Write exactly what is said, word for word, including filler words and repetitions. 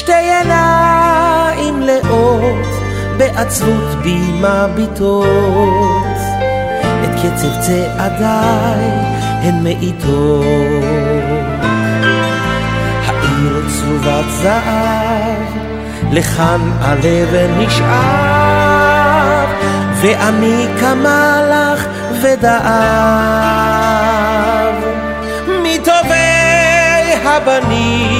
שתי עיניים לאות בעצבות בי מביטות, את קצב צעדיי הן מאיתות. העיר צהובת זהב לכאן הלב נשאר, ואני כמלאך ודאב מטובי הבנים